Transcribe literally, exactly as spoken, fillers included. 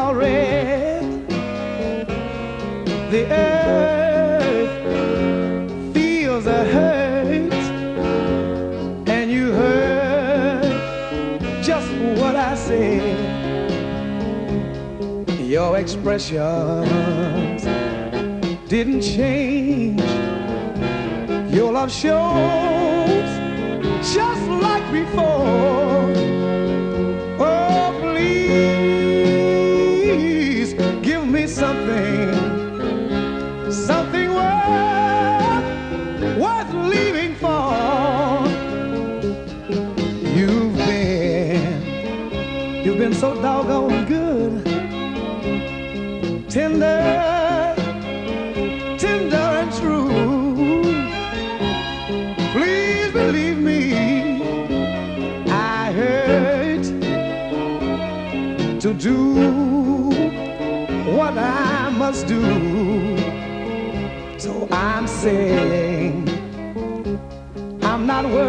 red. The earth feels a hurt, and you heard just what I said. Your expressions didn't change. Your love shows just like before. Oh, please give me something, something worth, worth leaving for. You've been, you've been so doggone good, tender, tender and true. Please believe me, I hurt to do what I must do. So I'm saying I'm not worth